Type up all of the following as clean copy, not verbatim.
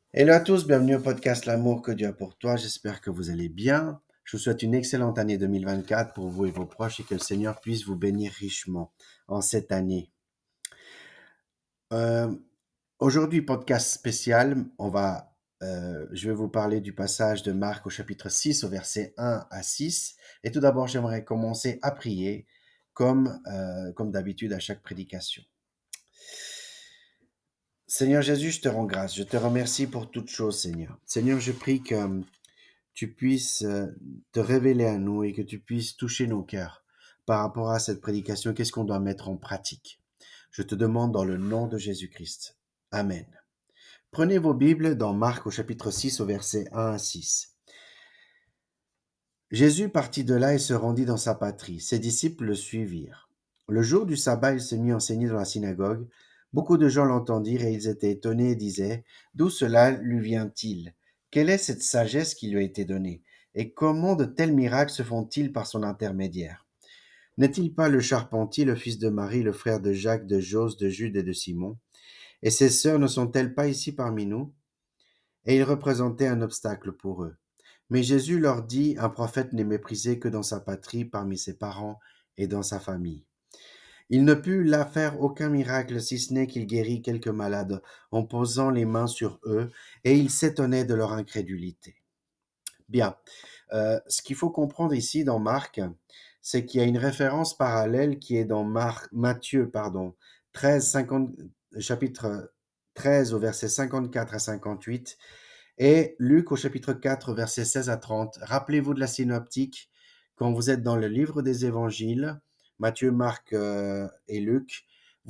Hello à tous, bienvenue au podcast L'amour que Dieu a pour toi. J'espère que vous allez bien. Je vous souhaite une excellente année 2024 pour vous et vos proches et que le Seigneur puisse vous bénir richement en cette année. Euh, Aujourd'hui, podcast spécial, je vais vous parler du passage de Marc au chapitre 6 au verset 1 à 6. Et tout d'abord, j'aimerais commencer à prier comme d'habitude à chaque prédication. Seigneur Jésus, je te rends grâce. Je te remercie pour toutes choses, Seigneur. Seigneur, je prie que tu puisses te révéler à nous et que tu puisses toucher nos cœurs par rapport à cette prédication. Qu'est-ce qu'on doit mettre en pratique? Je te demande dans le nom de Jésus-Christ. Amen. Prenez vos Bibles dans Marc au chapitre 6 au verset 1 à 6. Jésus partit de là et se rendit dans sa patrie. Ses disciples le suivirent. Le jour du sabbat, il se mit à enseigner dans la synagogue. Beaucoup de gens l'entendirent et ils étaient étonnés et disaient: D'où cela lui vient-il? Quelle est cette sagesse qui lui a été donnée? Et comment de tels miracles se font-ils par son intermédiaire? N'est-il pas le charpentier, le fils de Marie, le frère de Jacques, de Jose, de Jude et de Simon? Et ses sœurs ne sont-elles pas ici parmi nous? Et il représentait un obstacle pour eux. Mais Jésus leur dit: Un prophète n'est méprisé que dans sa patrie, parmi ses parents et dans sa famille. Il ne put là faire aucun miracle, si ce n'est qu'il guérit quelques malades en posant les mains sur eux, et il s'étonnait de leur incrédulité. Bien, ce qu'il faut comprendre ici dans Marc, c'est qu'il y a une référence parallèle qui est dans Matthieu, 13, 50, chapitre 13 au verset 54 à 58, et Luc au chapitre 4, versets 16 à 30. Rappelez-vous de la synoptique quand vous êtes dans le livre des évangiles, Matthieu, Marc et Luc,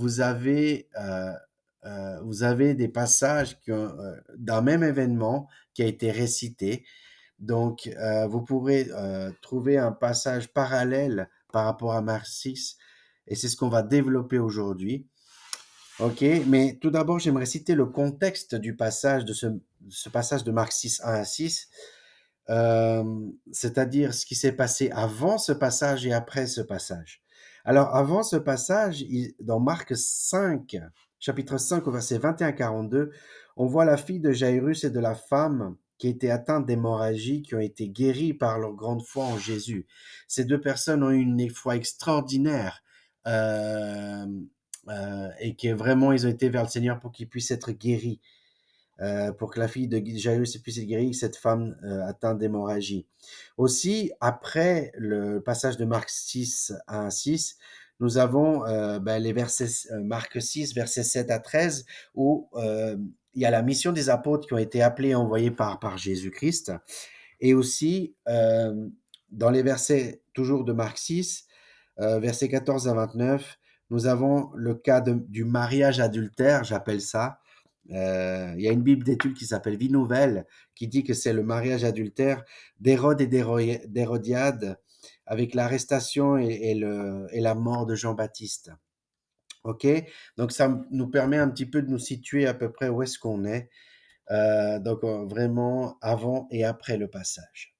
vous avez des passages d'un même événement qui a été récité. Donc, vous pourrez trouver un passage parallèle par rapport à Marc 6, et c'est ce qu'on va développer aujourd'hui. Ok, mais tout d'abord, j'aimerais citer le contexte du passage, ce passage de Marc 6, 1 à 6, c'est-à-dire ce qui s'est passé avant ce passage et après ce passage. Alors, avant ce passage, dans Marc 5, chapitre 5, au verset 21 à 42, on voit la fille de Jairus et de la femme qui étaient atteintes d'hémorragie, qui ont été guéries par leur grande foi en Jésus. Ces deux personnes ont eu une foi extraordinaire. Euh, et que vraiment ils ont été vers le Seigneur pour qu'ils puissent être guéris, pour que la fille de Jairus puisse être guérie, cette femme atteinte d'hémorragie. Aussi, après le passage de Marc 6 à 6, nous avons les versets, Marc 6, versets 7 à 13, où il y a la mission des apôtres qui ont été appelés et envoyés par Jésus-Christ. Et aussi, dans les versets toujours de Marc 6, versets 14 à 29, nous avons le cas du mariage adultère, j'appelle ça. Il y a une Bible d'études qui s'appelle Vie Nouvelle, qui dit que c'est le mariage adultère d'Hérode et d'Hérodiade avec l'arrestation et la mort de Jean-Baptiste. OK? Donc, ça nous permet un petit peu de nous situer à peu près où est-ce qu'on est. Donc, vraiment avant et après le passage.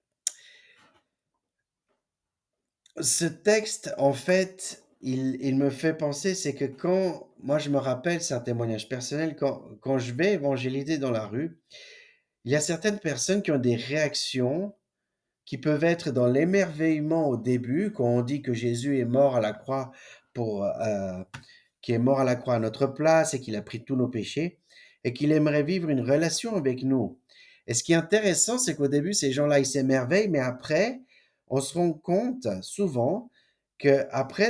Ce texte, en fait, il me fait penser, c'est que moi je me rappelle, c'est un témoignage personnel, quand je vais évangéliser dans la rue, il y a certaines personnes qui ont des réactions qui peuvent être dans l'émerveillement au début, quand on dit que Jésus est mort à la croix qui est mort à la croix à notre place et qu'il a pris tous nos péchés, et qu'il aimerait vivre une relation avec nous. Et ce qui est intéressant, c'est qu'au début, ces gens-là, ils s'émerveillent, mais après, on se rend compte souvent que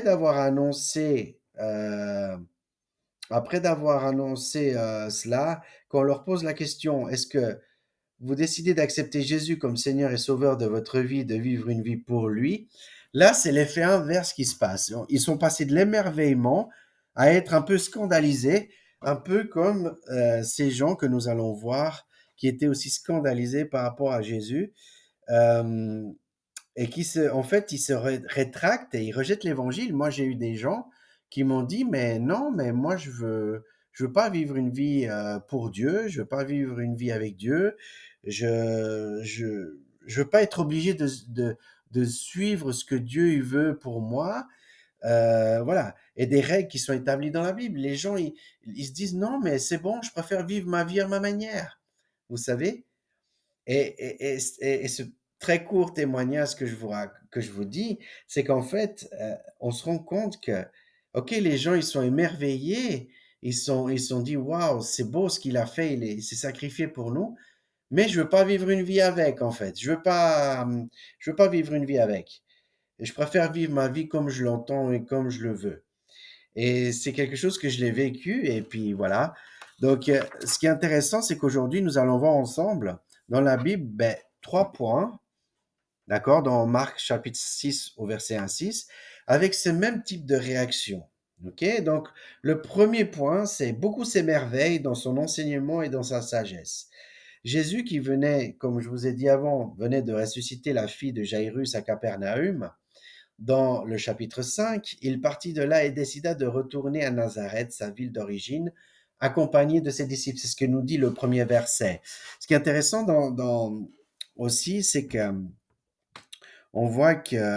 après d'avoir annoncé cela, quand on leur pose la question, est-ce que vous décidez d'accepter Jésus comme Seigneur et Sauveur de votre vie, de vivre une vie pour lui, là, c'est l'effet inverse qui se passe. Ils sont passés de l'émerveillement à être un peu scandalisés, un peu comme ces gens que nous allons voir qui étaient aussi scandalisés par rapport à Jésus euh, et en fait, ils se rétractent et ils rejettent l'évangile. Moi, j'ai eu des gens qui m'ont dit, mais non, mais moi, je veux pas vivre une vie pour Dieu, je veux pas vivre une vie avec Dieu, je veux pas être obligé de suivre ce que Dieu il veut pour moi. Voilà. Et des règles qui sont établies dans la Bible. Les gens, ils se disent, non, mais c'est bon, je préfère vivre ma vie à ma manière. vous savez? Et ce très court témoignage que je vous dis, c'est qu'en fait, on se rend compte que, OK, les gens, ils sont émerveillés, ils sont dit: «Waouh, c'est beau ce qu'il a fait, il s'est sacrifié pour nous», mais je veux pas vivre une vie avec, en fait. Je veux pas vivre une vie avec. Et je préfère vivre ma vie comme je l'entends et comme je le veux. Et c'est quelque chose que je l'ai vécu et puis voilà. Donc, ce qui est intéressant, c'est qu'aujourd'hui, nous allons voir ensemble dans la Bible, ben, 3 points, d'accord, dans Marc chapitre 6 au verset 1 6, avec ce même type de réaction. OK? Donc, le premier point, c'est beaucoup s'émerveille dans son enseignement et dans sa sagesse. Jésus qui venait, comme je vous ai dit avant, venait de ressusciter la fille de Jairus à Capernaum. Dans le chapitre 5, il partit de là et décida de retourner à Nazareth, sa ville d'origine, accompagné de ses disciples. C'est ce que nous dit le premier verset. Ce qui est intéressant aussi, c'est que on voit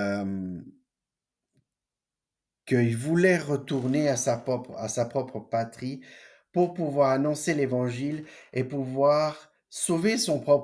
qu'il voulait retourner à sa propre patrie pour pouvoir annoncer l'évangile et pouvoir sauver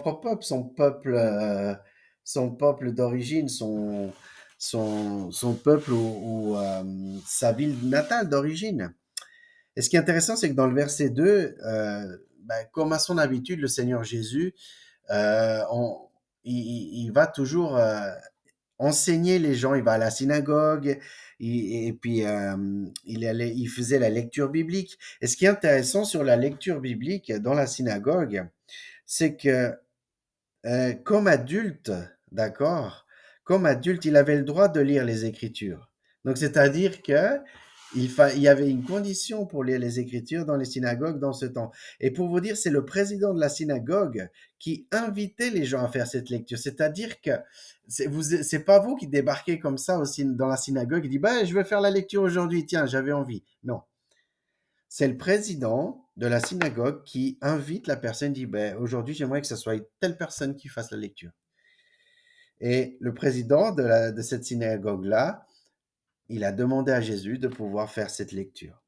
son peuple d'origine, son peuple ou sa ville natale d'origine. Et ce qui est intéressant, c'est que dans le verset 2, ben, comme à son habitude, le Seigneur Jésus, euh, on- il va toujours enseigner les gens. Il va à la synagogue et puis il faisait la lecture biblique. Et ce qui est intéressant sur la lecture biblique dans la synagogue, c'est que comme adulte, d'accord, comme adulte, il avait le droit de lire les Écritures. Donc, c'est-à-dire que il y avait une condition pour lire les Écritures dans les synagogues dans ce temps. Et pour vous dire, c'est le président de la synagogue qui invitait les gens à faire cette lecture. C'est-à-dire que c'est pas vous qui débarquez comme ça aussi dans la synagogue et dit, bah, je vais faire la lecture aujourd'hui, tiens, j'avais envie. Non. C'est le président de la synagogue qui invite la personne, dit, ben, aujourd'hui, j'aimerais que ce soit telle personne qui fasse la lecture. Et le président de cette synagogue-là, il a demandé à Jésus de pouvoir faire cette lecture.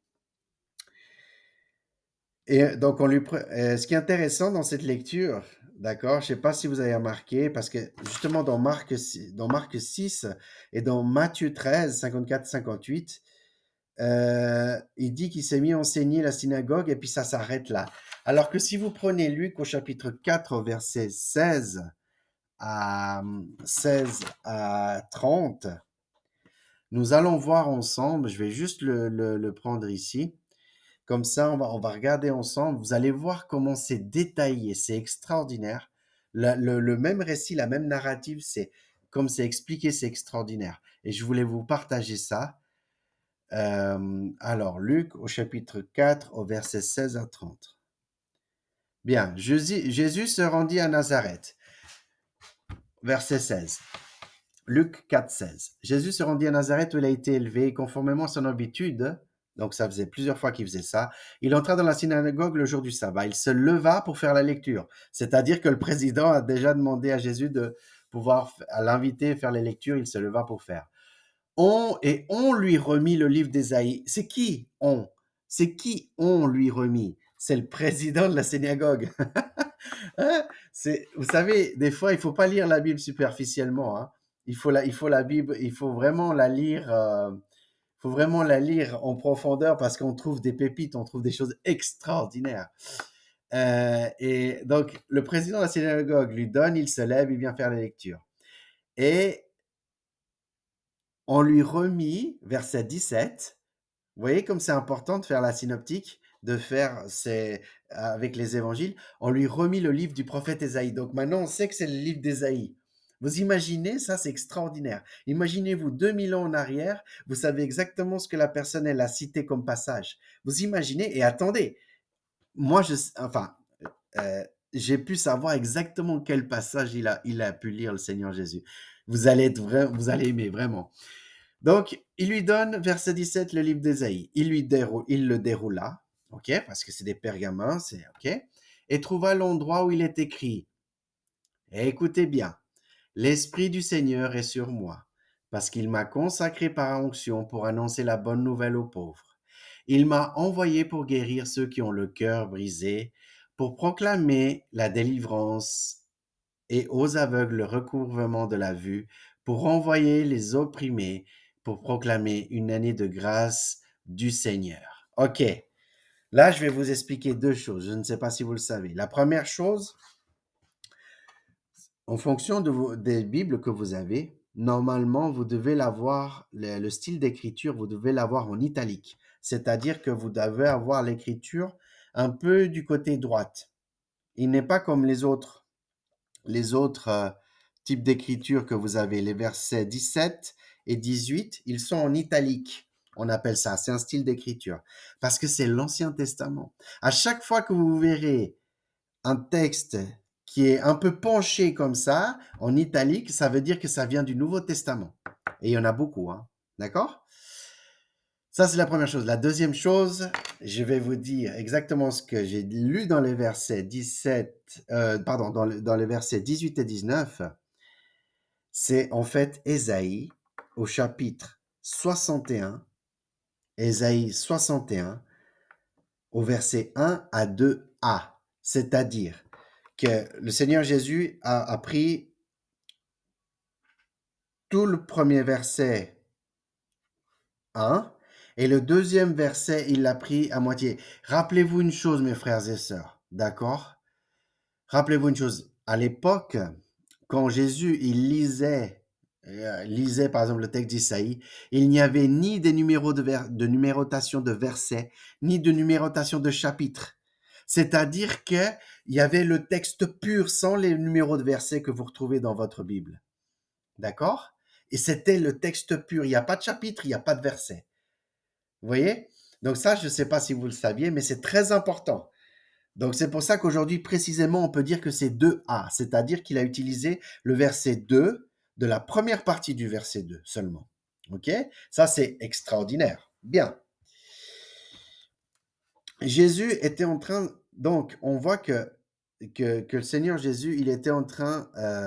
Et donc, ce qui est intéressant dans cette lecture, d'accord, je ne sais pas si vous avez remarqué, parce que justement dans Marc 6 et dans Matthieu 13, 54-58, il dit qu'il s'est mis à enseigner la synagogue et puis ça s'arrête là. Alors que si vous prenez Luc au chapitre 4, verset 16 à 30, nous allons voir ensemble, je vais juste le prendre ici, comme ça on va regarder ensemble, vous allez voir comment c'est détaillé, c'est extraordinaire. Le même récit, la même narrative, c'est comme c'est expliqué, c'est extraordinaire. Et je voulais vous partager ça. Alors, Luc au chapitre 4, au verset 16 à 30. Bien, Jésus se rendit à Nazareth, verset 16. Luc 4, 16. Jésus se rendit à Nazareth où il a été élevé, conformément à son habitude, donc ça faisait plusieurs fois qu'il faisait ça. Il entra dans la synagogue le jour du sabbat. Il se leva pour faire la lecture. C'est-à-dire que le président a déjà demandé à Jésus de pouvoir l'inviter à faire les lectures. Il se leva pour faire. On lui remit le livre d'Ésaïe. C'est qui on? C'est qui on lui remit? C'est le président de la synagogue. Hein? Vous savez, des fois, il faut pas lire la Bible superficiellement, hein. Il faut la Bible, il faut vraiment la lire en profondeur parce qu'on trouve des pépites, on trouve des choses extraordinaires. Et donc, le président de la synagogue lui donne, il se lève, il vient faire la lecture. Et on lui remit, verset 17, vous voyez comme c'est important de faire la synoptique, de faire avec les évangiles, on lui remit le livre du prophète Ésaïe. Donc maintenant, on sait que c'est le livre d'Ésaïe. Vous imaginez, ça c'est extraordinaire. Imaginez-vous 2000 ans en arrière, vous savez exactement ce que la personne elle a cité comme passage. Vous imaginez, et attendez, moi enfin, euh, j'ai pu savoir exactement quel passage il a pu lire le Seigneur Jésus. Vous allez aimer vraiment. Donc, il lui donne, verset 17, le livre d'Ésaïe. Il le déroula, ok, parce que c'est des pergamens, c'est ok, et trouva l'endroit où il est écrit. Et écoutez bien, l'Esprit du Seigneur est sur moi, parce qu'il m'a consacré par onction pour annoncer la bonne nouvelle aux pauvres. Il m'a envoyé pour guérir ceux qui ont le cœur brisé, pour proclamer la délivrance et aux aveugles le recouvrement de la vue, pour renvoyer les opprimés, pour proclamer une année de grâce du Seigneur. OK, là, je vais vous expliquer deux choses. Je ne sais pas si vous le savez. La première chose, en fonction des Bibles que vous avez, normalement, vous devez l'avoir, le style d'écriture, vous devez l'avoir en italique. C'est-à-dire que vous devez avoir l'écriture un peu du côté droite. Il n'est pas comme les autres types d'écriture que vous avez, les versets 17 et 18, ils sont en italique. On appelle ça, c'est un style d'écriture. Parce que c'est l'Ancien Testament. À chaque fois que vous verrez un texte qui est un peu penché comme ça, en italique, ça veut dire que ça vient du Nouveau Testament. Et il y en a beaucoup, hein. D'accord? Ça, c'est la première chose. La deuxième chose, je vais vous dire exactement ce que j'ai lu dans les versets 17, dans les versets 18 et 19. C'est en fait Ésaïe au chapitre 61, Ésaïe 61, au verset 1 à 2a. C'est-à-dire que le Seigneur Jésus a pris tout le premier verset 1 et le deuxième verset, il l'a pris à moitié. Rappelez-vous une chose, mes frères et sœurs, d'accord? Rappelez-vous une chose, à l'époque, quand Jésus il lisait par exemple le texte d'Isaïe, il n'y avait ni des numéros de numérotation de versets, ni de numérotation de chapitres. C'est-à-dire qu'il y avait le texte pur sans les numéros de versets que vous retrouvez dans votre Bible. D'accord? Et c'était le texte pur. Il n'y a pas de chapitre, il n'y a pas de verset. Vous voyez? Donc ça, je ne sais pas si vous le saviez, mais c'est très important. Donc c'est pour ça qu'aujourd'hui, précisément, on peut dire que c'est 2a, c'est-à-dire qu'il a utilisé le verset 2 de la première partie du verset 2 seulement. OK? Ça, c'est extraordinaire. Bien. Jésus était en train, donc on voit que le Seigneur Jésus, il était en train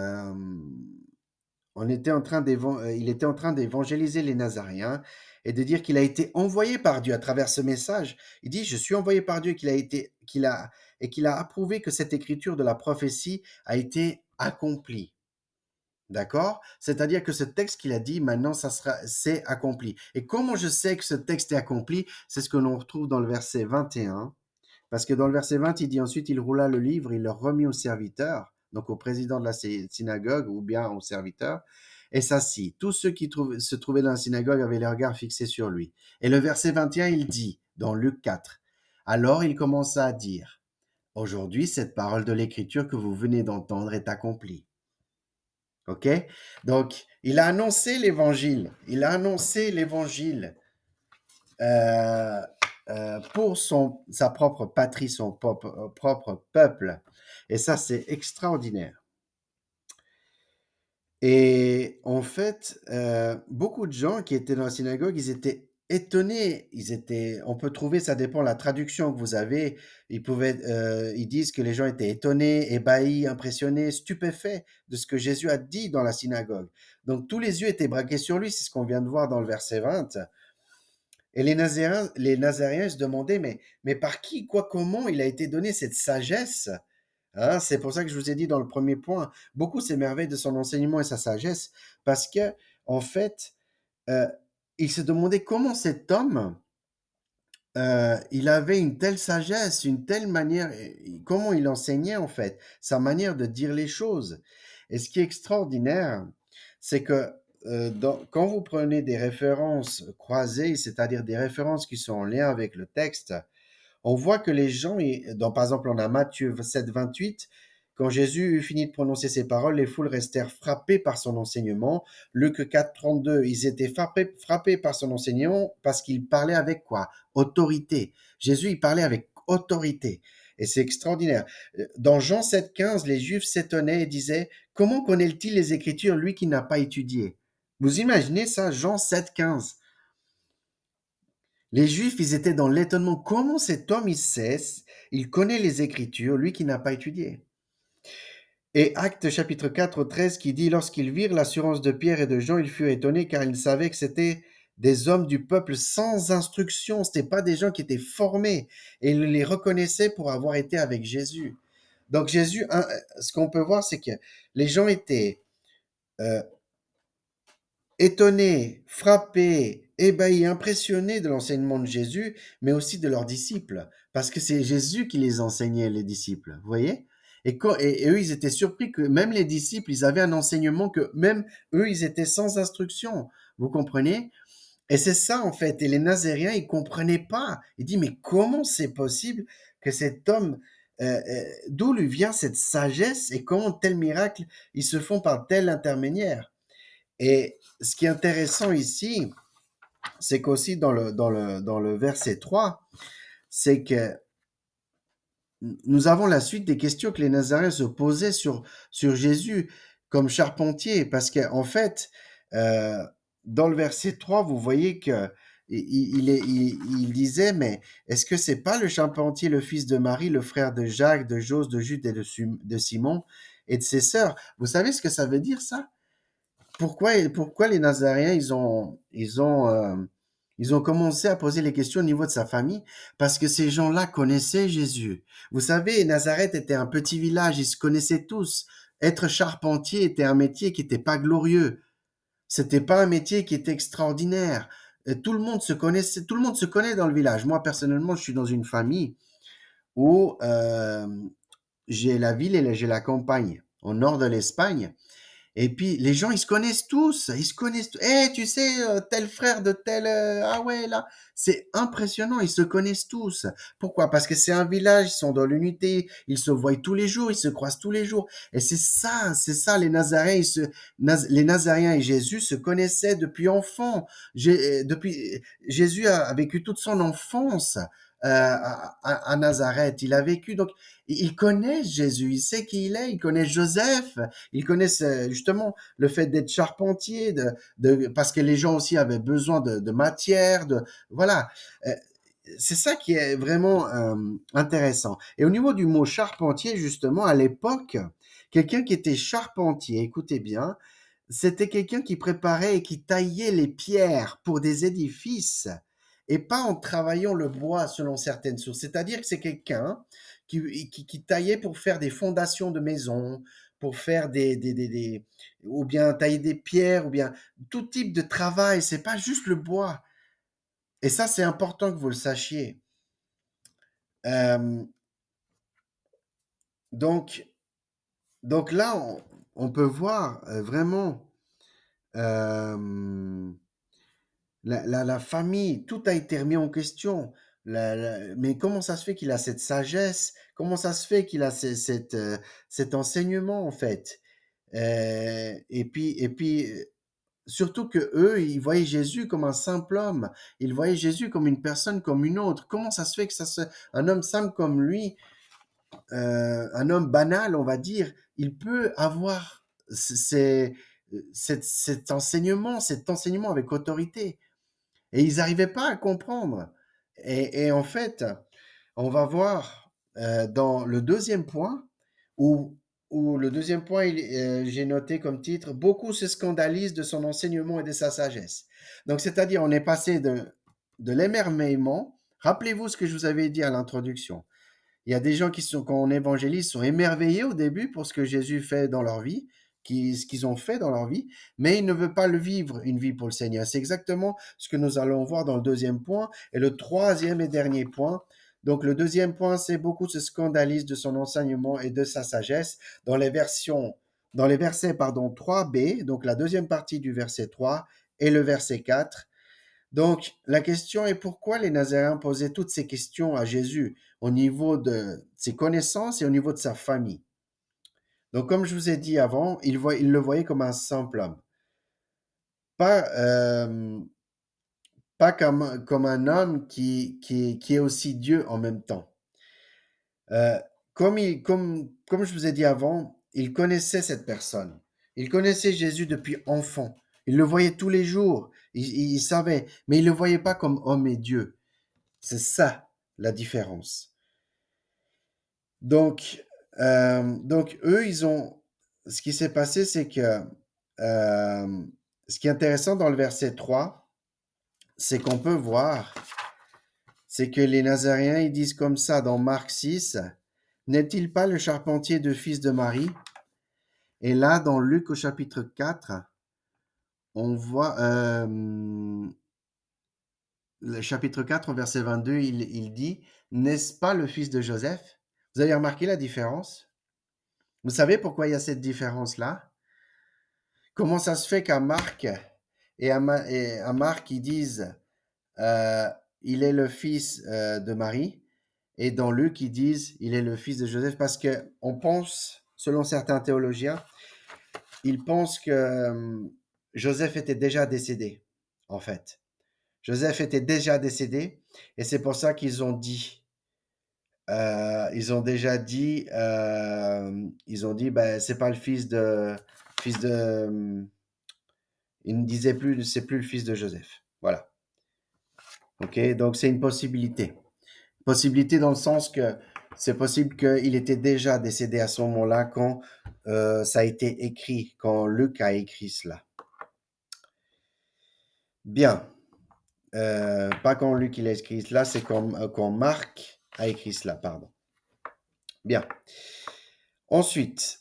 il était en train d'évangéliser les Nazaréens et de dire qu'il a été envoyé par Dieu à travers ce message. Il dit, je suis envoyé par Dieu et qu'il a approuvé que cette écriture de la prophétie a été accomplie. D'accord? C'est-à-dire que ce texte qu'il a dit, maintenant, c'est accompli. Et comment je sais que ce texte est accompli? C'est ce que l'on retrouve dans le verset 21. Parce que dans le verset 20, il dit ensuite, il roula le livre, il le remit au serviteur, donc au président de la synagogue ou bien au serviteur, et s'assit. Tous ceux qui se trouvaient dans la synagogue avaient les regards fixés sur lui. Et le verset 21, il dit, dans Luc 4, alors il commença à dire, aujourd'hui, cette parole de l'écriture que vous venez d'entendre est accomplie. OK? Donc, il a annoncé l'évangile. Il a annoncé l'évangile pour sa propre patrie, son propre peuple. Et ça, c'est extraordinaire. Et en fait, beaucoup de gens qui étaient dans la synagogue, ils étaient étonnés. On peut trouver, ça dépend de la traduction que vous avez. Ils disent que les gens étaient étonnés, ébahis, impressionnés, stupéfaits de ce que Jésus a dit dans la synagogue. Donc tous les yeux étaient braqués sur lui, c'est ce qu'on vient de voir dans le verset 20. Et les Nazaréens se demandaient, mais par qui, quoi, comment il a été donné cette sagesse? Hein, c'est pour ça que je vous ai dit dans le premier point, beaucoup s'émerveillent de son enseignement et sa sagesse, parce que, en fait, euh, ils se demandaient comment cet homme, il avait une telle sagesse, une telle manière, comment il enseignait, en fait, sa manière de dire les choses. Et ce qui est extraordinaire, c'est que quand vous prenez des références croisées, c'est-à-dire des références qui sont en lien avec le texte, on voit que les gens, par exemple, on a Matthieu 7, 28, quand Jésus eut fini de prononcer ces paroles, les foules restèrent frappées par son enseignement. Luc 4, 32, ils étaient frappés par son enseignement parce qu'il parlait avec quoi? Autorité. Jésus, il parlait avec autorité. Et c'est extraordinaire. Dans Jean 7, 15, les Juifs s'étonnaient et disaient, comment connaît-il les Écritures, lui qui n'a pas étudié? Vous imaginez ça, Jean 7, 15. Les Juifs, ils étaient dans l'étonnement. Comment cet homme, il sait, il connaît les Écritures, lui qui n'a pas étudié? Et Actes chapitre 4, 13 qui dit, lorsqu'ils virent l'assurance de Pierre et de Jean, ils furent étonnés car ils savaient que c'était des hommes du peuple sans instruction. C'était pas des gens qui étaient formés et il les reconnaissait pour avoir été avec Jésus. Donc Jésus, ce qu'on peut voir, c'est que les gens étaient euh, étonnés, frappés, ébahis, impressionnés de l'enseignement de Jésus, mais aussi de leurs disciples, parce que c'est Jésus qui les enseignait, les disciples, vous voyez? Et eux, ils étaient surpris que même les disciples, ils avaient un enseignement que même eux, ils étaient sans instruction, vous comprenez? Et c'est ça, en fait. Et les Nazaréens, ils comprenaient pas. Ils disent, mais comment c'est possible que cet homme, d'où lui vient cette sagesse et comment tel miracle, ils se font par tel intermédiaire? Et ce qui est intéressant ici, c'est qu'aussi dans le verset 3, c'est que nous avons la suite des questions que les Nazaréens se posaient sur Jésus comme charpentier, parce qu'en fait, euh, dans le verset 3, vous voyez que il disait, mais est-ce que c'est pas le charpentier, le fils de Marie, le frère de Jacques, de Jose, de Jude et de Simon et de ses sœurs? Vous savez ce que ça veut dire, ça? Pourquoi les Nazaréens, ils ont commencé à poser les questions au niveau de sa famille? Parce que ces gens-là connaissaient Jésus. Vous savez, Nazareth était un petit village, ils se connaissaient tous. Être charpentier était un métier qui n'était pas glorieux. C'était pas un métier qui était extraordinaire. Tout le monde se connaissait, tout le monde se connaît dans le village. Moi, personnellement, je suis dans une famille où j'ai la ville et j'ai la campagne, au nord de l'Espagne. Et puis, les gens, ils se connaissent tous. Ils se connaissent. Eh, tu sais, tel frère de tel. Ah ouais, là. C'est impressionnant. Ils se connaissent tous. Pourquoi? Parce que c'est un village. Ils sont dans l'unité. Ils se voient tous les jours. Ils se croisent tous les jours. Et c'est ça, les Nazaréens. Les Nazaréens et Jésus se connaissaient depuis enfant. Jésus a vécu toute son enfance à Nazareth. Il a vécu. Donc, il connaît Jésus. Il sait qui il est. Il connaît Joseph. Ils connaissent justement le fait d'être charpentier, parce que les gens aussi avaient besoin de matière, voilà. Euh, c'est ça qui est vraiment intéressant. Et au niveau du mot charpentier, justement, à l'époque, quelqu'un qui était charpentier, écoutez bien, c'était quelqu'un qui préparait et qui taillait les pierres pour des édifices et pas en travaillant le bois selon certaines sources. C'est-à-dire que c'est quelqu'un qui taillait pour faire des fondations de maisons, pour faire ou bien tailler des pierres, ou bien tout type de travail. C'est pas juste le bois. Et ça, c'est important que vous le sachiez. Euh, donc, donc là, on peut voir vraiment euh, la famille, tout a été remis en question. Mais comment ça se fait qu'il a cette sagesse? Comment ça se fait qu'il a cet enseignement, en fait? Et puis, surtout que eux, ils voyaient Jésus comme un simple homme. Ils voyaient Jésus comme une personne comme une autre. Comment ça se fait que un homme simple comme lui, un homme banal, on va dire, il peut avoir cet enseignement avec autorité? Et ils n'arrivaient pas à comprendre. Et en fait, on va voir dans le deuxième point, où, où le deuxième point, j'ai noté comme titre, beaucoup se scandalisent de son enseignement et de sa sagesse. Donc, c'est-à-dire, on est passé de l'émerveillement. Rappelez-vous ce que je vous avais dit à l'introduction. Il y a des gens qui sont, quand on évangélise, sont émerveillés au début pour ce que Jésus fait dans leur vie, ce qu'ils ont fait dans leur vie, mais ils ne veulent pas le vivre, une vie pour le Seigneur. C'est exactement ce que nous allons voir dans le deuxième point. Et le troisième et dernier point. Donc, le deuxième point, c'est beaucoup se scandalisent de son enseignement et de sa sagesse. Dans les versets, 3b, donc la deuxième partie du verset 3 et le verset 4. Donc, la question est pourquoi les Nazaréens posaient toutes ces questions à Jésus au niveau de ses connaissances et au niveau de sa famille. Donc, comme je vous ai dit avant, ils le voyaient comme un simple homme, pas, pas comme un homme qui est aussi Dieu en même temps. Euh, comme je vous ai dit avant, il connaissait cette personne. Il connaissait Jésus depuis enfant. Il le voyait tous les jours. Il savait, mais il ne le voyait pas comme homme et Dieu. C'est ça la différence. Donc eux, ce qui s'est passé, c'est que ce qui est intéressant dans le verset 3, c'est qu'on peut voir, c'est que les Nazaréens, ils disent comme ça dans Marc 6, n'est-il pas le charpentier de fils de Marie? Et là, dans Luc au chapitre 4, on voit le chapitre 4, verset 22, il dit, n'est-ce pas le fils de Joseph? Vous avez remarqué la différence? Vous savez pourquoi il y a cette différence-là? Comment ça se fait qu'à Marc et à Marc, ils disent, euh, il est le fils de Marie, et dans Luc, ils disent, il est le fils de Joseph, parce que on pense, selon certains théologiens, ils pensent que Joseph était déjà décédé, en fait. Joseph était déjà décédé, et c'est pour ça qu'ils ont dit, ils ont déjà dit, ils ont dit, ben, c'est pas le fils de, ils ne disaient plus, c'est plus le fils de Joseph. Voilà. Ok, donc c'est une possibilité. Possibilité dans le sens que c'est possible qu'il était déjà décédé à ce moment-là quand ça a été écrit, quand Luc a écrit cela. Bien. Pas quand Luc il a écrit cela, c'est quand Marc a écrit cela, pardon. Bien. Ensuite,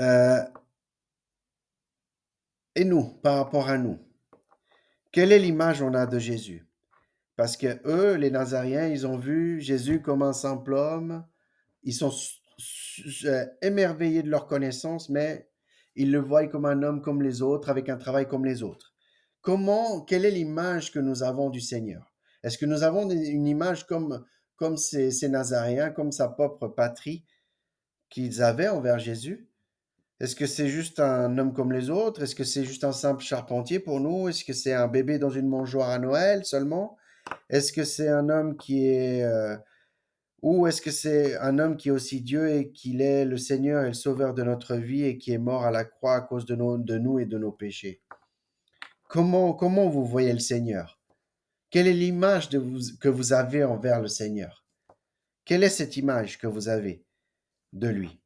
et nous, par rapport à nous, quelle est l'image on a de Jésus? Parce que eux, les Nazaréens, ils ont vu Jésus comme un simple homme. Ils sont émerveillés de leur connaissance, mais ils le voient comme un homme comme les autres, avec un travail comme les autres. Quelle est l'image que nous avons du Seigneur? Est-ce que nous avons une image comme ces Nazaréens, comme sa propre patrie qu'ils avaient envers Jésus? Est-ce que c'est juste un homme comme les autres? Est-ce que c'est juste un simple charpentier pour nous? Est-ce que c'est un bébé dans une mangeoire à Noël seulement? Est-ce que c'est un homme qui est... ou est-ce que c'est un homme qui est aussi Dieu et qu'il est le Seigneur et le Sauveur de notre vie et qui est mort à la croix à cause de nous et de nos péchés? Comment vous voyez le Seigneur? Quelle est l'image que vous avez envers le Seigneur? Quelle est cette image que vous avez de lui?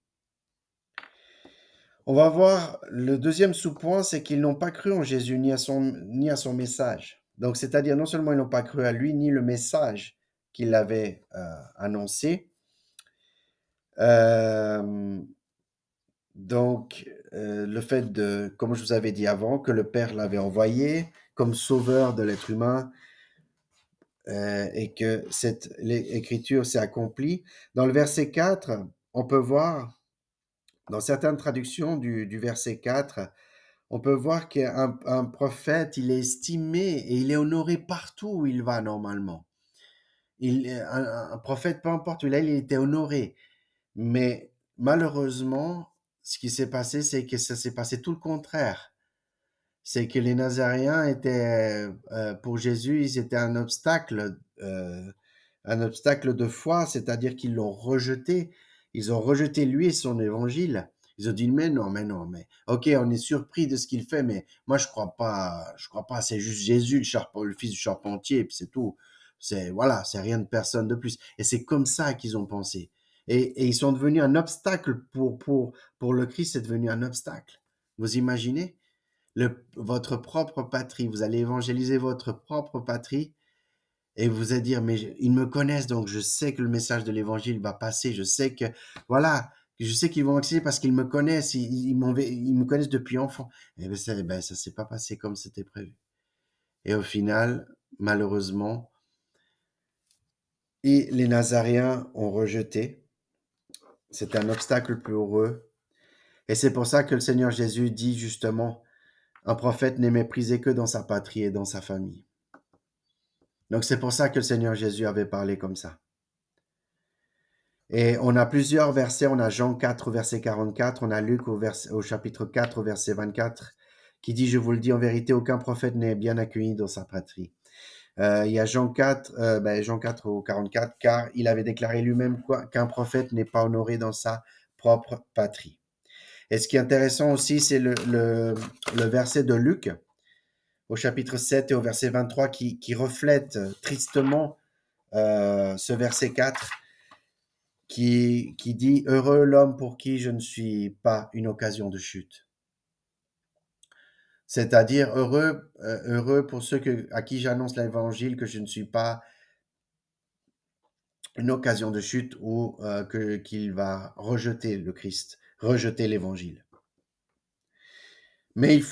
On va voir le deuxième sous-point, c'est qu'ils n'ont pas cru en Jésus ni à son message. Donc, c'est-à-dire non seulement ils n'ont pas cru à lui ni le message qu'il avait annoncé. Le fait de, comme je vous avais dit avant, que le Père l'avait envoyé comme sauveur de l'être humain et que cette l'écriture s'est accomplie. Dans le verset 4, on peut voir, dans certaines traductions du verset 4, on peut voir qu'un prophète, il est estimé et il est honoré partout où il va normalement. Un prophète, peu importe où il est, il était honoré. Mais malheureusement, ce qui s'est passé, c'est que ça s'est passé tout le contraire. C'est que les Nazaréens étaient, pour Jésus, ils étaient un obstacle de foi, c'est-à-dire qu'ils l'ont rejeté. Ils ont rejeté lui et son évangile. Ils ont dit, mais non, mais, ok, on est surpris de ce qu'il fait, mais moi, je crois pas, c'est juste Jésus, le fils du charpentier, et puis c'est tout. Voilà, c'est rien de personne de plus. Et c'est comme ça qu'ils ont pensé. Et ils sont devenus un obstacle pour le Christ, c'est devenu un obstacle. Vous imaginez? Votre propre patrie, vous allez évangéliser votre propre patrie et vous allez dire, mais ils me connaissent, donc je sais que le message de l'évangile va passer, je sais que, voilà, je sais qu'ils vont accepter parce qu'ils me connaissent, ils me connaissent depuis enfant. Et ça s'est pas passé comme c'était prévu. Et au final, malheureusement, et les Nazaréens ont rejeté. C'était un obstacle pour eux. Et c'est pour ça que le Seigneur Jésus dit justement, un prophète n'est méprisé que dans sa patrie et dans sa famille. Donc c'est pour ça que le Seigneur Jésus avait parlé comme ça. Et on a plusieurs versets, on a Jean 4 verset 44, on a Luc au chapitre 4 verset 24 qui dit, je vous le dis en vérité, aucun prophète n'est bien accueilli dans sa patrie. Il y a Jean 4, Jean 4 au 44, car il avait déclaré lui-même qu'un prophète n'est pas honoré dans sa propre patrie. Et ce qui est intéressant aussi, c'est le verset de Luc au chapitre 7 et au verset 23 qui reflète tristement ce verset 4 qui dit « Heureux l'homme pour qui je ne suis pas une occasion de chute ». C'est-à-dire heureux pour ceux à qui j'annonce l'évangile que je ne suis pas une occasion de chute ou qu'il va rejeter le Christ, rejeter l'évangile. Mais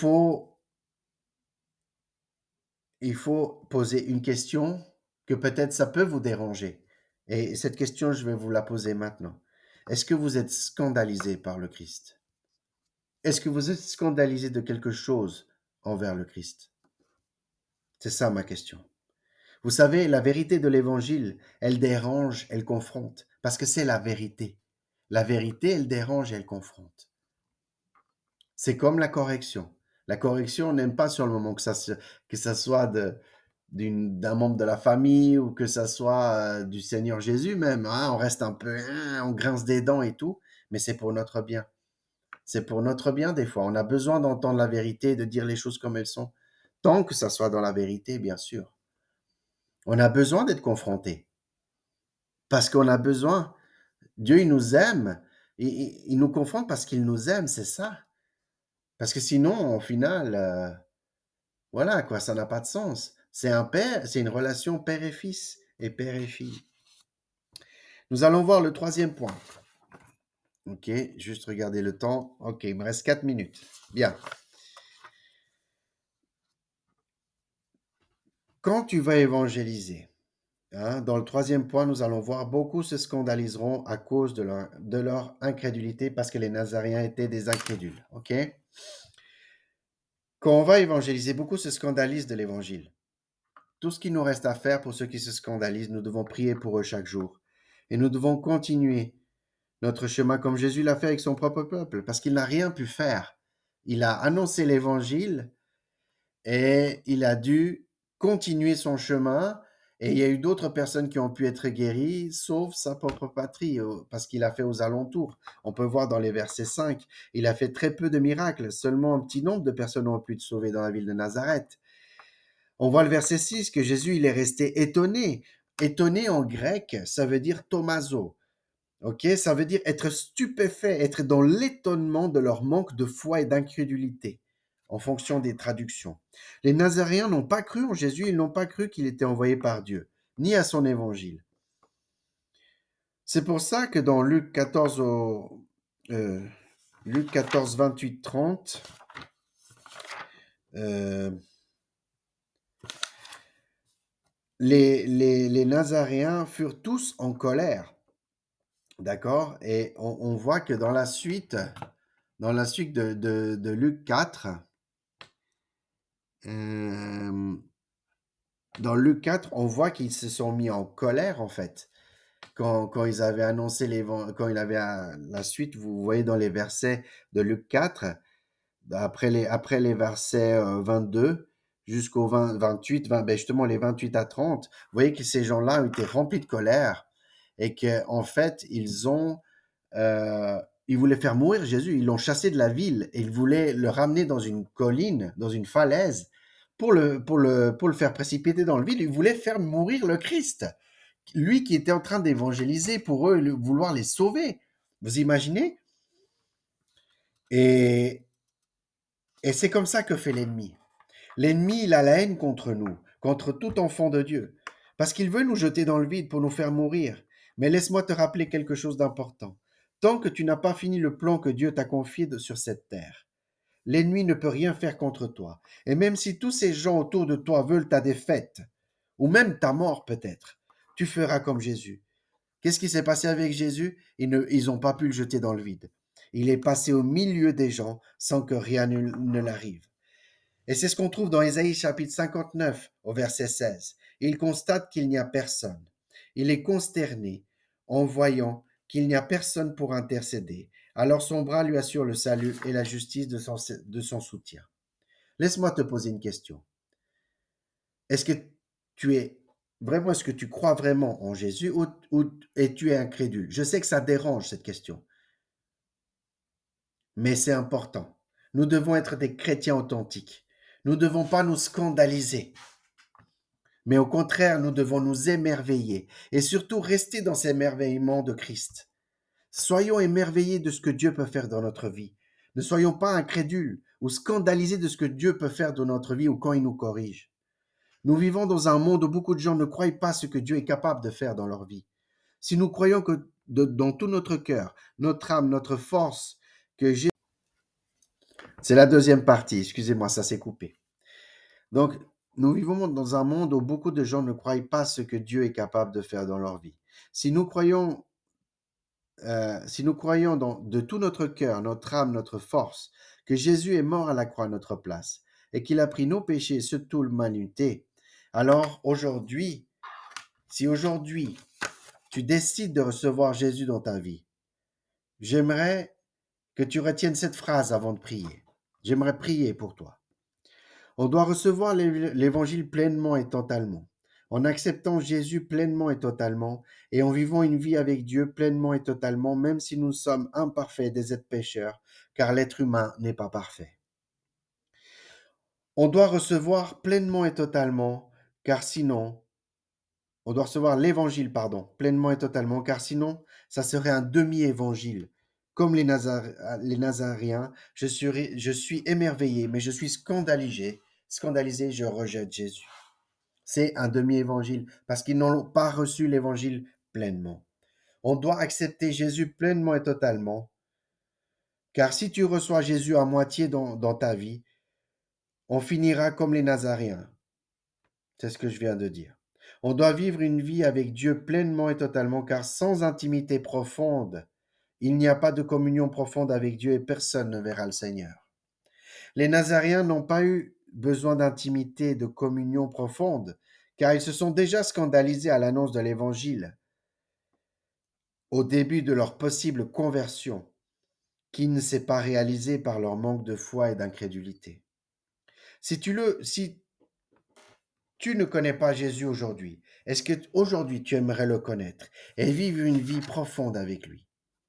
il faut poser une question que peut-être ça peut vous déranger. Et cette question, je vais vous la poser maintenant. Est-ce que vous êtes scandalisé par le Christ? Est-ce que vous êtes scandalisé de quelque chose envers le Christ? C'est ça ma question. Vous savez, la vérité de l'évangile, elle dérange, elle confronte, parce que c'est la vérité. La vérité, elle dérange et elle confronte. C'est comme la correction. La correction, on n'aime pas sur le moment que ça soit d'un membre de la famille ou que ça soit du Seigneur Jésus même. Hein, on reste un peu, hein, on grince des dents et tout, mais c'est pour notre bien. C'est pour notre bien des fois. On a besoin d'entendre la vérité, de dire les choses comme elles sont. Tant que ça soit dans la vérité, bien sûr. On a besoin d'être confronté. Parce qu'on a besoin. Dieu, il nous aime. Il nous confronte parce qu'il nous aime, c'est ça. Parce que sinon, au final, voilà quoi, ça n'a pas de sens. C'est un père, c'est une relation père et fils et père et fille. Nous allons voir le troisième point. Ok, juste regarder le temps. Ok, il me reste 4 minutes. Bien. Quand tu vas évangéliser, hein, dans le troisième point, nous allons voir beaucoup se scandaliseront à cause de leur incrédulité parce que les Nazaréens étaient des incrédules. Ok? Quand on va évangéliser, beaucoup se scandalisent de l'évangile. Tout ce qu'il nous reste à faire pour ceux qui se scandalisent, nous devons prier pour eux chaque jour. Et nous devons continuer notre chemin comme Jésus l'a fait avec son propre peuple, parce qu'il n'a rien pu faire. Il a annoncé l'évangile et il a dû continuer son chemin. Et il y a eu d'autres personnes qui ont pu être guéries, sauf sa propre patrie, parce qu'il a fait aux alentours. On peut voir dans les versets 5, il a fait très peu de miracles. Seulement un petit nombre de personnes ont pu être sauvées dans la ville de Nazareth. On voit le verset 6 que Jésus, il est resté étonné. Étonné en grec, ça veut dire tomazo. Ok, ça veut dire être stupéfait, être dans l'étonnement de leur manque de foi et d'incrédulité, en fonction des traductions. Les Nazaréens n'ont pas cru en Jésus, ils n'ont pas cru qu'il était envoyé par Dieu, ni à son évangile. C'est pour ça que dans Luc 14, Luc 14 28, 30, les Nazaréens furent tous en colère. D'accord? Et on voit que dans la suite de Luc 4, dans Luc 4, on voit qu'ils se sont mis en colère, en fait. Quand ils avaient annoncé quand il avait la suite, vous voyez dans les versets de Luc 4, après les versets 22 jusqu'au 28, ben justement les 28 à 30, vous voyez que ces gens-là ont été remplis de colère et qu'en fait, ils voulaient faire mourir Jésus. Ils l'ont chassé de la ville et ils voulaient le ramener dans une colline, dans une falaise, pour le faire précipiter dans le vide. Ils voulaient faire mourir le Christ. Lui qui était en train d'évangéliser pour eux, vouloir les sauver. Vous imaginez? Et, et c'est comme ça que fait l'ennemi. L'ennemi, il a la haine contre nous, contre tout enfant de Dieu, parce qu'il veut nous jeter dans le vide pour nous faire mourir. Mais laisse-moi te rappeler quelque chose d'important. Tant que tu n'as pas fini le plan que Dieu t'a confié sur cette terre, l'ennemi ne peut rien faire contre toi. Et même si tous ces gens autour de toi veulent ta défaite, ou même ta mort peut-être, tu feras comme Jésus. Qu'est-ce qui s'est passé avec Jésus? Ils n'ont pas pu le jeter dans le vide. Il est passé au milieu des gens sans que rien ne l'arrive. Et c'est ce qu'on trouve dans Ésaïe chapitre 59 au verset 16. Il constate qu'il n'y a personne. Il est consterné en voyant qu'il n'y a personne pour intercéder. Alors son bras lui assure le salut et la justice de son soutien. Laisse-moi te poser une question. Est-ce que est-ce que tu crois vraiment en Jésus et tu es incrédule? Je sais que ça dérange cette question, mais c'est important. Nous devons être des chrétiens authentiques. Nous ne devons pas nous scandaliser. Mais au contraire, nous devons nous émerveiller et surtout rester dans ces émerveillements de Christ. Soyons émerveillés de ce que Dieu peut faire dans notre vie. Ne soyons pas incrédules ou scandalisés de ce que Dieu peut faire dans notre vie ou quand il nous corrige. Nous vivons dans un monde où beaucoup de gens ne croient pas ce que Dieu est capable de faire dans leur vie. Si nous croyons que dans tout notre cœur, notre âme, notre force, que Jésus... C'est la deuxième partie, excusez-moi, ça s'est coupé. Donc, nous vivons dans un monde où beaucoup de gens ne croient pas ce que Dieu est capable de faire dans leur vie. Si nous croyons de tout notre cœur, notre âme, notre force, que Jésus est mort à la croix à notre place et qu'il a pris nos péchés et surtout l'humanité, alors aujourd'hui, si aujourd'hui tu décides de recevoir Jésus dans ta vie, j'aimerais que tu retiennes cette phrase avant de prier. J'aimerais prier pour toi. On doit recevoir l'évangile pleinement et totalement, en acceptant Jésus pleinement et totalement, et en vivant une vie avec Dieu pleinement et totalement, même si nous sommes imparfaits, des êtres pécheurs, car l'être humain n'est pas parfait. On doit recevoir pleinement et totalement, car sinon, on doit recevoir l'évangile, pleinement et totalement, car sinon, ça serait un demi-évangile. Comme les Nazaréens, je suis émerveillé, mais je suis scandalisé, je rejette Jésus. C'est un demi-évangile, parce qu'ils n'ont pas reçu l'évangile pleinement. On doit accepter Jésus pleinement et totalement, car si tu reçois Jésus à moitié dans ta vie, on finira comme les Nazaréens. C'est ce que je viens de dire. On doit vivre une vie avec Dieu pleinement et totalement, car sans intimité profonde, il n'y a pas de communion profonde avec Dieu et personne ne verra le Seigneur. Les Nazaréens n'ont pas eu besoin d'intimité, de communion profonde, car ils se sont déjà scandalisés à l'annonce de l'Évangile au début de leur possible conversion, qui ne s'est pas réalisée par leur manque de foi et d'incrédulité. Si tu ne connais pas Jésus aujourd'hui, est-ce que aujourd'hui tu aimerais le connaître et vivre une vie profonde avec lui?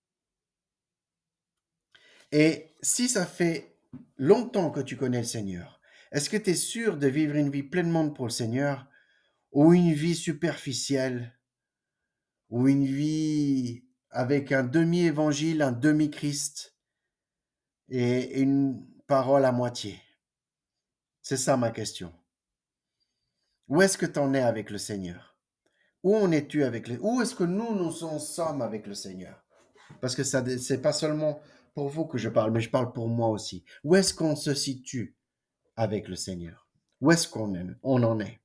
Et si ça fait longtemps que tu connais le Seigneur, est-ce que tu es sûr de vivre une vie pleinement pour le Seigneur ou une vie superficielle ou une vie avec un demi-évangile, un demi-Christ et une parole à moitié? C'est ça ma question. Où est-ce que tu en es avec le Seigneur? Où en es-tu Où est-ce que nous en sommes avec le Seigneur? Parce que ça, c'est pas seulement pour vous que je parle, mais je parle pour moi aussi. Où est-ce qu'on se situe avec le Seigneur? Où est-ce on en est?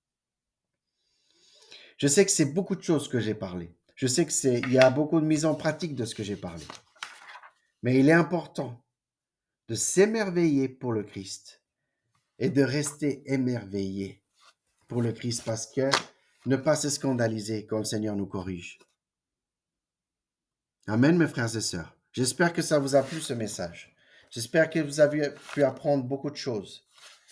Je sais que c'est beaucoup de choses que j'ai parlé. Je sais il y a beaucoup de mise en pratique de ce que j'ai parlé. Mais il est important de s'émerveiller pour le Christ et de rester émerveillé pour le Christ parce que ne pas se scandaliser quand le Seigneur nous corrige. Amen, mes frères et sœurs. J'espère que ça vous a plu ce message. J'espère que vous avez pu apprendre beaucoup de choses.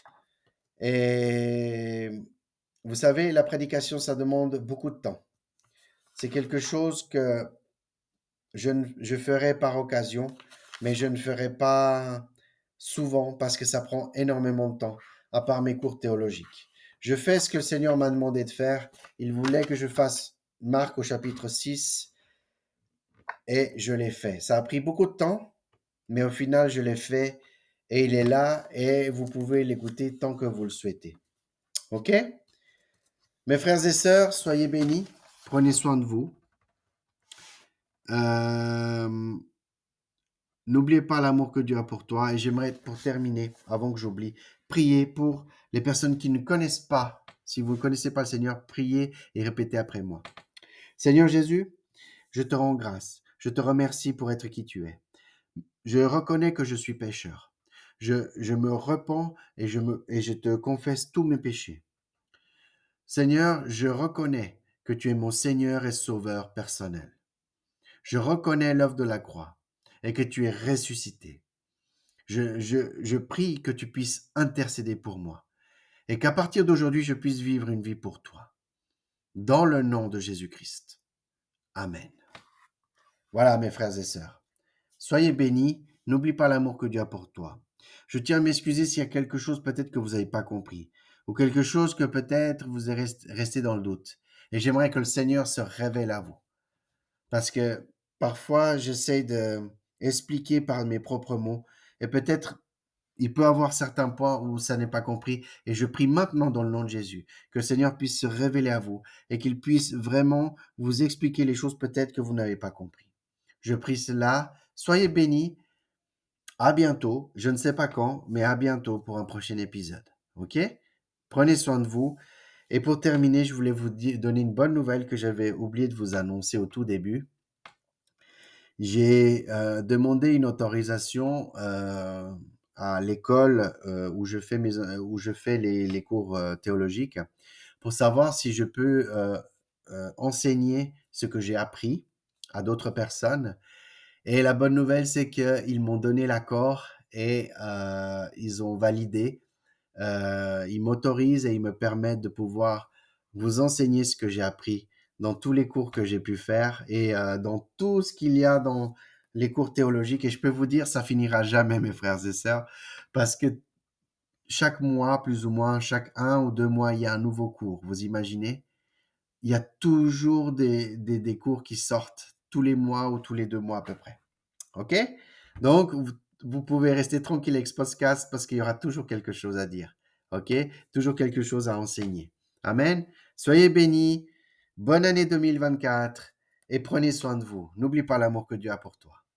Et vous savez, la prédication, ça demande beaucoup de temps. C'est quelque chose que je ferai par occasion, mais je ne ferai pas souvent parce que ça prend énormément de temps, à part mes cours théologiques. Je fais ce que le Seigneur m'a demandé de faire. Il voulait que je fasse Marc au chapitre 6 et je l'ai fait. Ça a pris beaucoup de temps, mais au final, je l'ai fait et il est là et vous pouvez l'écouter tant que vous le souhaitez. OK? Mes frères et sœurs, soyez bénis. Prenez soin de vous. N'oubliez pas l'amour que Dieu a pour toi. Et j'aimerais, pour terminer, avant que j'oublie, prier pour les personnes qui ne connaissent pas. Si vous ne connaissez pas le Seigneur, priez et répétez après moi. Seigneur Jésus, je te rends grâce. Je te remercie pour être qui tu es. Je reconnais que je suis pécheur. Je me repens et je te confesse tous mes péchés. Seigneur, je reconnais que tu es mon Seigneur et Sauveur personnel. Je reconnais l'œuvre de la croix et que tu es ressuscité. Je prie que tu puisses intercéder pour moi et qu'à partir d'aujourd'hui, je puisse vivre une vie pour toi. Dans le nom de Jésus-Christ. Amen. Voilà, mes frères et sœurs. Soyez bénis. N'oublie pas l'amour que Dieu a pour toi. Je tiens à m'excuser s'il y a quelque chose peut-être que vous n'avez pas compris ou quelque chose que peut-être vous êtes resté dans le doute. Et j'aimerais que le Seigneur se révèle à vous. Parce que parfois, j'essaie expliquer par mes propres mots. Et peut-être, il peut y avoir certains points où ça n'est pas compris. Et je prie maintenant dans le nom de Jésus que le Seigneur puisse se révéler à vous et qu'il puisse vraiment vous expliquer les choses peut-être que vous n'avez pas compris. Je prie cela. Soyez bénis. À bientôt. Je ne sais pas quand, mais à bientôt pour un prochain épisode. OK? Prenez soin de vous. Et pour terminer, je voulais vous donner une bonne nouvelle que j'avais oublié de vous annoncer au tout début. J'ai demandé une autorisation à l'école où je fais les cours théologiques pour savoir si je peux enseigner ce que j'ai appris à d'autres personnes. Et la bonne nouvelle, c'est qu'ils m'ont donné l'accord et ils ont validé. Ils m'autorisent et ils me permettent de pouvoir vous enseigner ce que j'ai appris dans tous les cours que j'ai pu faire et dans tout ce qu'il y a dans les cours théologiques. Et je peux vous dire, ça finira jamais, mes frères et sœurs, parce que chaque mois, plus ou moins, chaque 1 ou 2 mois, il y a un nouveau cours. Vous imaginez? Il y a toujours des cours qui sortent tous les mois ou tous les 2 mois à peu près. OK? Donc, vous pouvez rester tranquille avec ce podcast parce qu'il y aura toujours quelque chose à dire. OK? Toujours quelque chose à enseigner. Amen. Soyez bénis. Bonne année 2024 et prenez soin de vous. N'oublie pas l'amour que Dieu a pour toi.